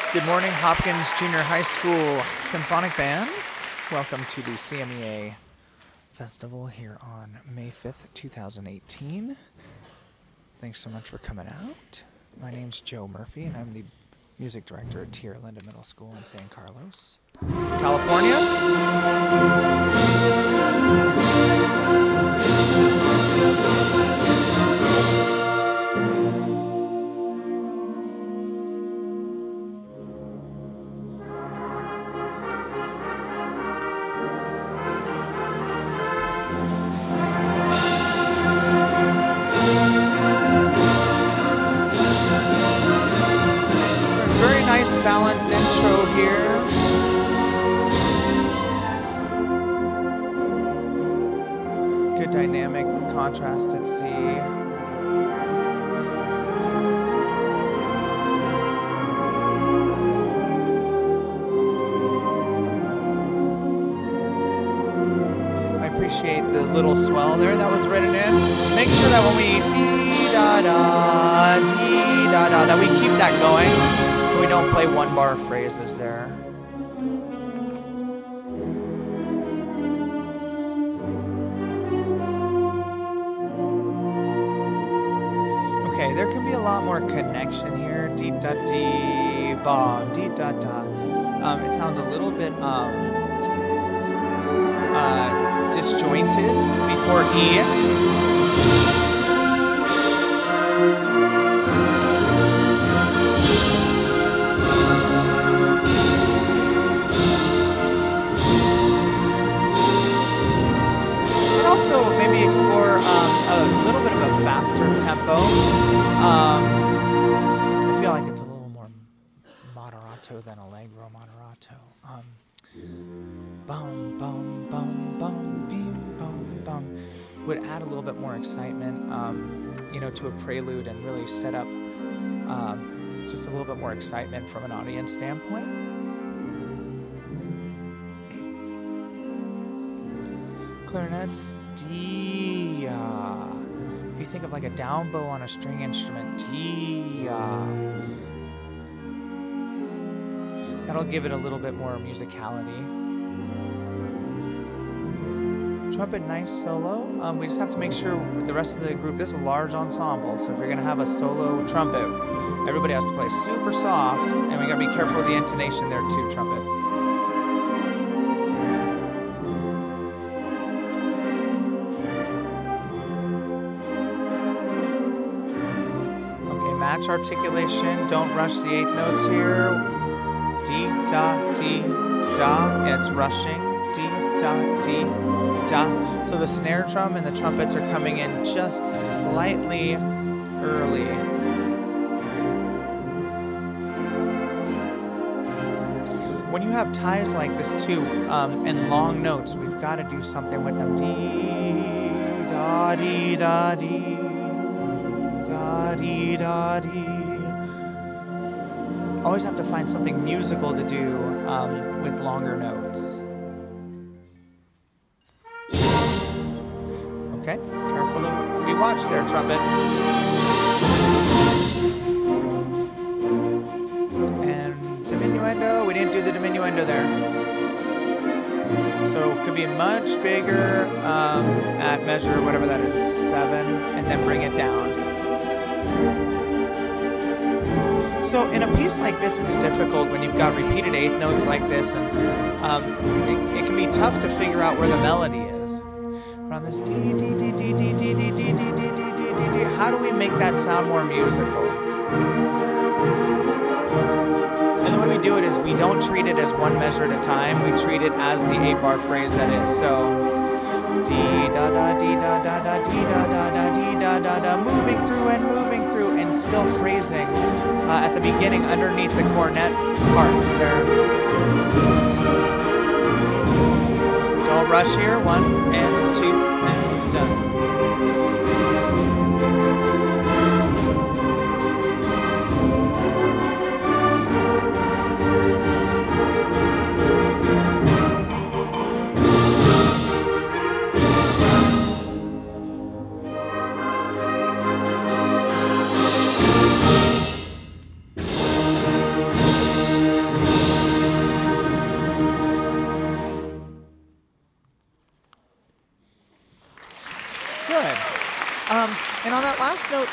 Good morning, Hopkins Junior High School Symphonic Band. Welcome to the CMEA Festival here on May 5th, 2018. Thanks so much for coming out. My name's Joe Murphy, and I'm the music director at Tierra Linda Middle School in San Carlos, California. Balanced intro here. Good dynamic, contrasted C. I appreciate the little swell there that was written in. Make sure that when we dee-da-da, dee-da-da, that we keep that going. We don't play one bar phrases there. Okay, there can be a lot more connection here. Dee da dee ba dee da da. It sounds a little bit disjointed before E. Also maybe explore a little bit of a faster tempo. I feel like it's a little more moderato than allegro moderato. Bum bum bum bum beam bum bum would add a little bit more excitement, to a prelude and really set up just a little bit more excitement from an audience standpoint. Clarinets, D. If you think of like a down bow on a string instrument, D. That'll give it a little bit more musicality. Trumpet, nice solo. We just have to make sure with the rest of the group, this is a large ensemble, so if you're gonna have a solo trumpet, everybody has to play super soft, and we gotta be careful of the intonation there too, trumpet. Match articulation, don't rush the eighth notes here. D, da, D, da, yeah, it's rushing. D, da, D, da. So the snare drum and the trumpets are coming in just slightly early. When you have ties like this too, and long notes, we've got to do something with them. D, da, dee, da, dee. Da-dee-da-dee. Always have to find something musical to do with longer notes. Okay, careful to we watch there, trumpet. And diminuendo, we didn't do the diminuendo there. So it could be much bigger at measure, whatever that is, 7, and then bring it down. So in a piece like this, it's difficult when you've got repeated eighth notes like this, and it can be tough to figure out where the melody is. We're on this D, D, D, D, D, D, D, D, D, D, D, D, D, D. How do we make that sound more musical? And the way we do it is we don't treat it as one measure at a time. We treat it as the 8-bar phrase that is. So D da da D da da da D da da da D da da da, moving through and still phrasing at the beginning underneath the cornet parts there. Don't rush here. 1 and 2 and done.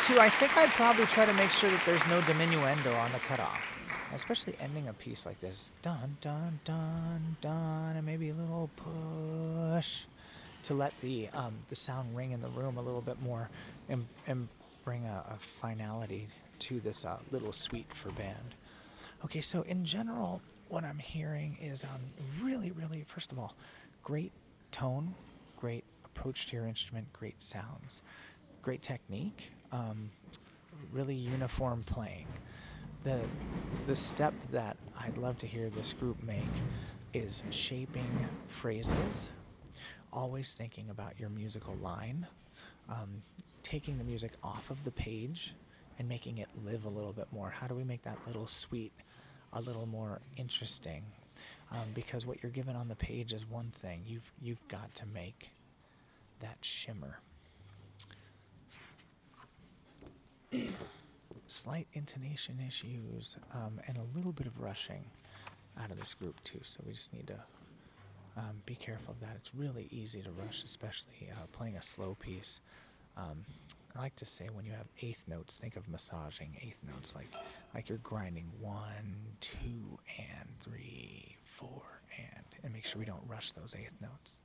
too, I think I'd probably try to make sure that there's no diminuendo on the cutoff, especially ending a piece like this. Dun, dun, dun, dun, and maybe a little push to let the sound ring in the room a little bit more and bring a finality to this little suite for band. Okay, so in general, what I'm hearing is really, really, first of all, great tone, great approach to your instrument, great sounds, great technique, really uniform playing. The step that I'd love to hear this group make is shaping phrases, always thinking about your musical line, taking the music off of the page and making it live a little bit more. How do we make that little suite a little more interesting? Because what you're given on the page is one thing. You've got to make that shimmer. Slight intonation issues and a little bit of rushing out of this group too, so we just need to be careful of that. It's really easy to rush, especially playing a slow piece. I like to say when you have eighth notes, think of massaging eighth notes like you're grinding 1, 2, and 3, 4, and make sure we don't rush those eighth notes.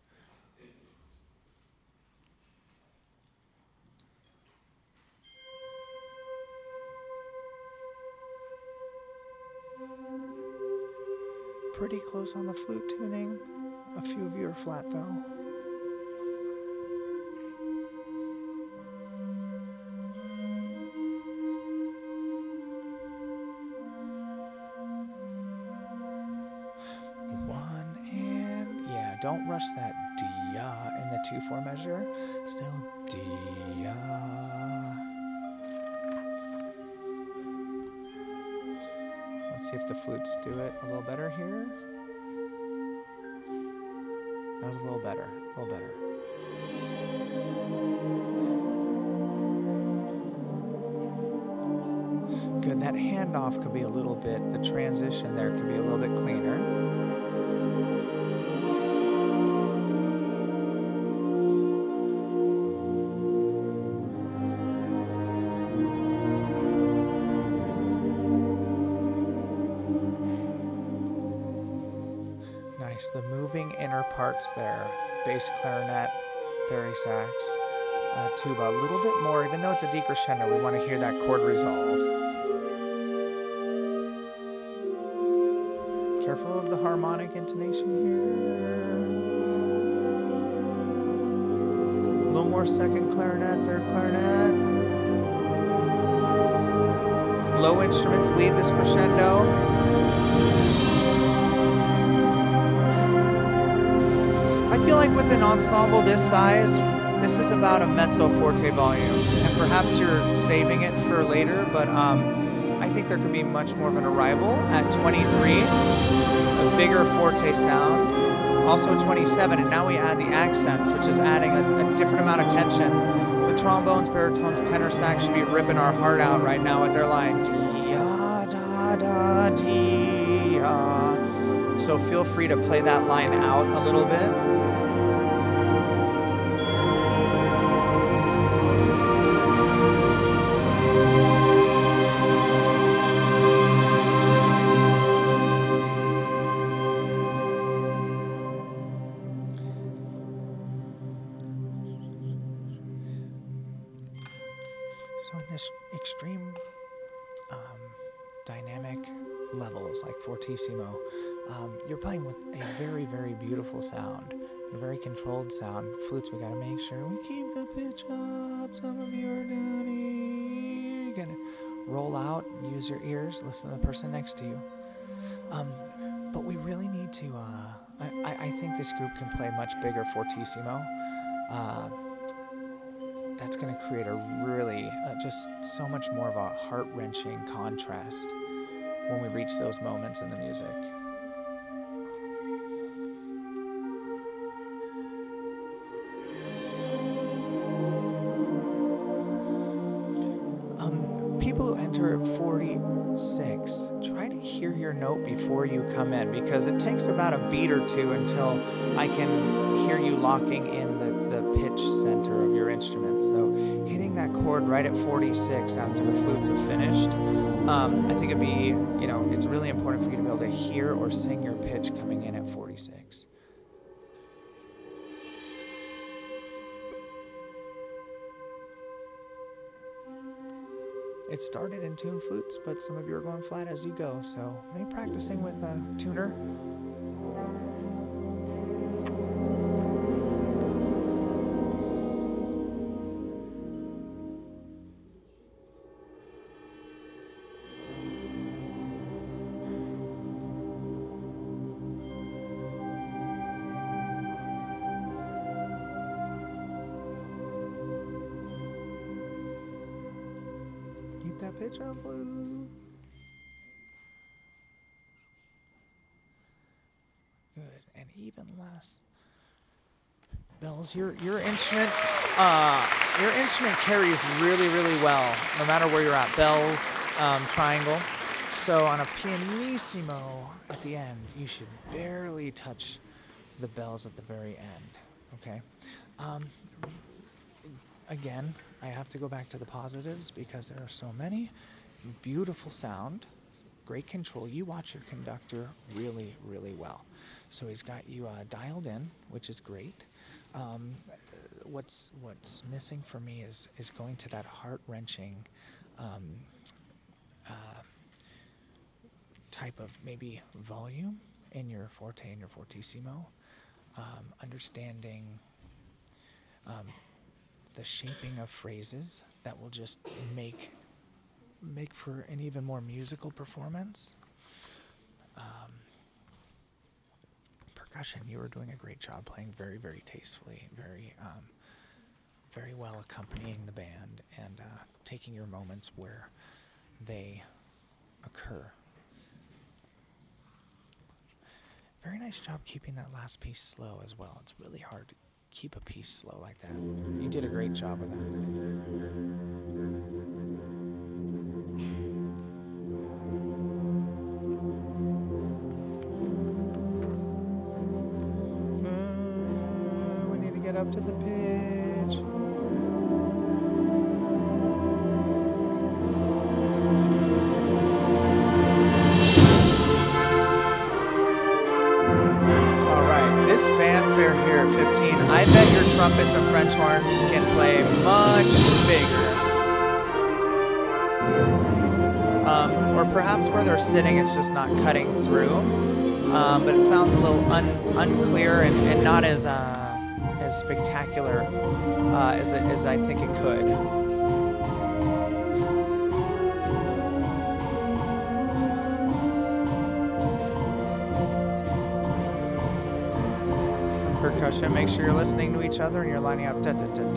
Pretty close on the flute tuning. A few of you are flat though. Don't rush that dia in the 2/4 measure. Still dia. Let's see if the flutes do it a little better here. That was a little better, a little better. Good, that handoff could be a little bit, the transition there could be a little bit cleaner. The moving inner parts there, bass clarinet, bari sax, tuba, a little bit more, even though it's a decrescendo, we want to hear that chord resolve. Careful of the harmonic intonation here. A little more second clarinet, third clarinet. Low instruments lead this crescendo. I feel like with an ensemble this size, this is about a mezzo forte volume, and perhaps you're saving it for later, but I think there could be much more of an arrival at 23, a bigger forte sound, also 27, and now we add the accents, which is adding a different amount of tension. The trombones, baritones, tenor sax should be ripping our heart out right now with their line, tia da da tia. So feel free to play that line out a little bit. So in this extreme dynamic levels, like fortissimo, you're playing with a very, very beautiful sound, a very controlled sound. Flutes, we gotta make sure we keep the pitch up. Some of you are doing it. You're gonna roll out, use your ears, listen to the person next to you. But we really need to, I think this group can play much bigger fortissimo. That's going to create a really, just so much more of a heart-wrenching contrast when we reach those moments in the music. People who enter at 46 try to hear your note before you come in, because it takes about a beat or two until I can hear you locking in the pitch center of your instrument. So hitting that chord right at 46 after the flutes have finished, I think it'd be, it's really important for you to be able to hear or sing your pitch coming in at 46. It started in tuned flutes, but some of you are going flat as you go, so maybe practicing with a tuner. That pitch up, blue. Good, and even less. Bells, your instrument carries really, really well, no matter where you're at. Bells, triangle. So on a pianissimo at the end, you should barely touch the bells at the very end. Okay. Again, I have to go back to the positives because there are so many. Beautiful sound, great control. You watch your conductor really, really well. So he's got you dialed in, which is great. What's missing for me is going to that heart-wrenching type of maybe volume in your forte and your fortissimo. Understanding the shaping of phrases that will just make for an even more musical performance. Percussion, you were doing a great job playing very, very tastefully, very well accompanying the band and taking your moments where they occur. Very nice job keeping that last piece slow as well. It's really hard to keep a piece slow like that. You did a great job with that. We need to get up to the pitch. Fanfare here at 15. I bet your trumpets and French horns can play much bigger. Or perhaps where they're sitting, it's just not cutting through. But it sounds a little unclear and not as spectacular as I think it could. Percussion, make sure you're listening to each other and you're lining up.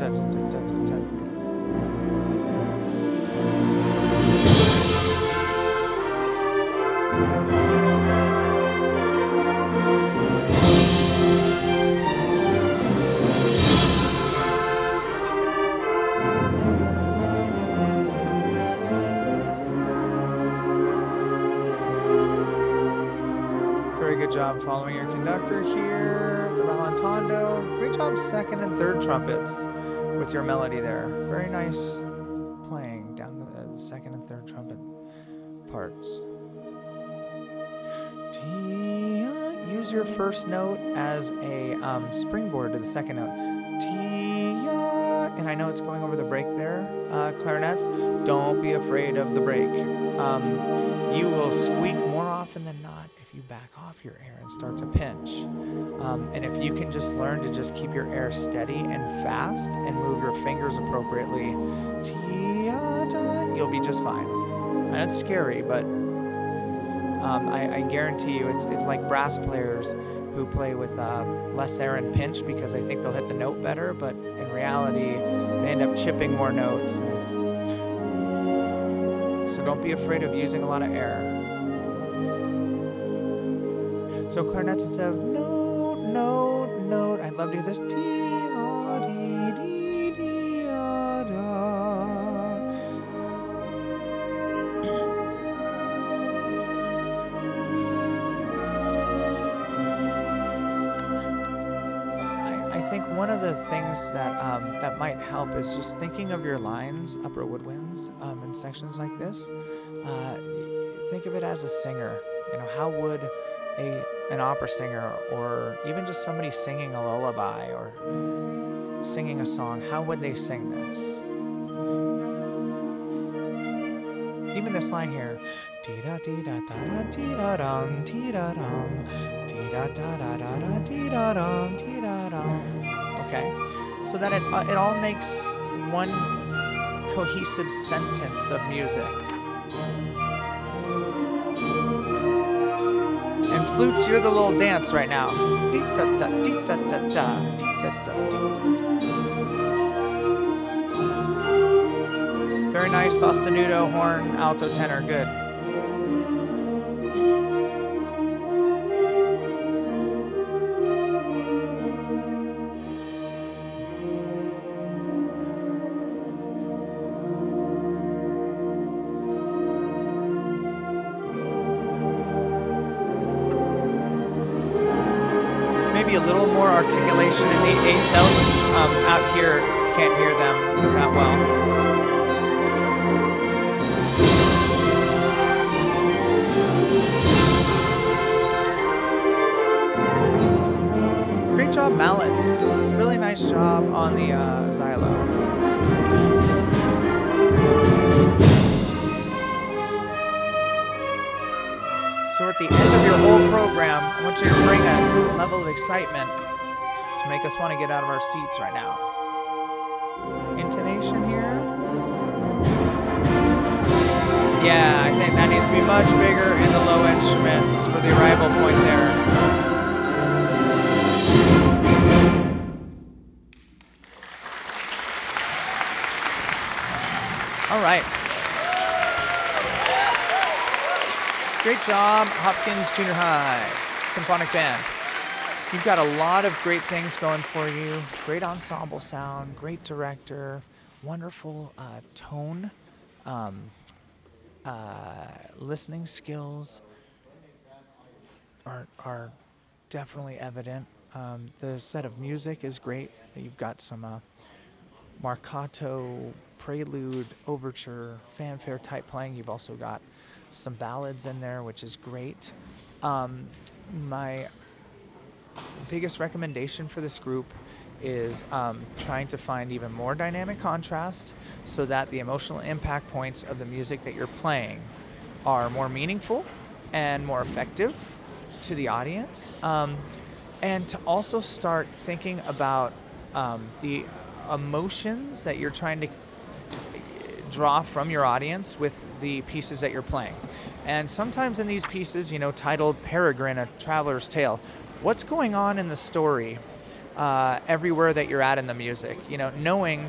Very good job following your conductor here. The rallentando. Great job second and third trumpets with your melody there. Very nice playing down the second and third trumpet parts. Use your first note as a springboard to the second note. And I know it's going over the break there. Clarinets, don't be afraid of the break. You will squeak more often than not if you back off your air and start to pinch. And if you can just learn to just keep your air steady and fast and move your fingers appropriately, you'll be just fine. And it's scary, but I guarantee you it's like brass players who play with less air and pinch because they think they'll hit the note better, but in reality, they end up chipping more notes. So don't be afraid of using a lot of air. So clarinets instead of note, note, note. I'd love to hear this. one of the things that might help is just thinking of your lines, upper woodwinds, in sections like this. Think of it as a singer. How would an opera singer, or even just somebody singing a lullaby or singing a song, how would they sing this? Even this line here, dee da dee da da da dee da dum dee da dum dee da da da da da dee da dum dee da dum. Okay, so that it all makes one cohesive sentence of music. And flutes, you're the little dance right now. Dee da da dee da da da dee da da dee da. Very nice, sostenuto, horn, alto, tenor, good. Maybe a little more articulation in the eighth notes. Out here, can't hear them that well. Great job, mallets. Really nice job on the xylo. So at the end of your whole program, I want you to bring a level of excitement to make us want to get out of our seats right now. Intonation here. Yeah, I think that needs to be much bigger in the low instruments for the arrival point there. All right. Great job, Hopkins Junior High Symphonic Band. You've got a lot of great things going for you. Great ensemble sound, great director, wonderful tone, listening skills are definitely evident. The set of music is great. You've got some marcato, prelude, overture, fanfare type playing. You've also got some ballads in there, which is great. My biggest recommendation for this group is trying to find even more dynamic contrast so that the emotional impact points of the music that you're playing are more meaningful and more effective to the audience. And to also start thinking about the emotions that you're trying to draw from your audience with the pieces that you're playing. And sometimes in these pieces, titled Peregrine, A Traveler's Tale, what's going on in the story everywhere that you're at in the music? Knowing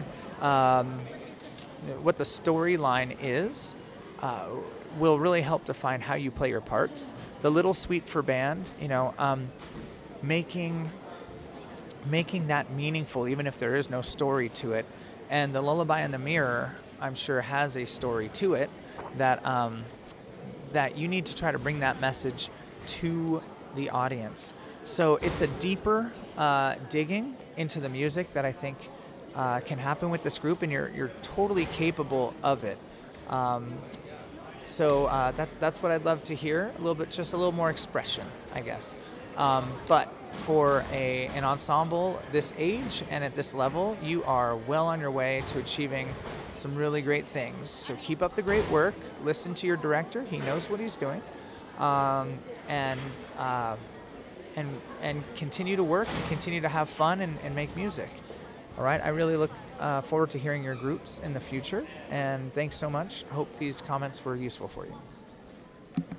what the storyline is will really help define how you play your parts. The Little Suite for Band, making that meaningful even if there is no story to it. And the Lullaby in the Mirror, I'm sure, has a story to it that that you need to try to bring that message to the audience. So it's a deeper digging into the music that I think can happen with this group, and you're totally capable of it. So that's what I'd love to hear. A little more expression, I guess. But for an ensemble this age and at this level, you are well on your way to achieving some really great things. So keep up the great work. Listen to your director; he knows what he's doing, and continue to work and continue to have fun and make music. All right. I really look forward to hearing your groups in the future. And thanks so much. I hope these comments were useful for you.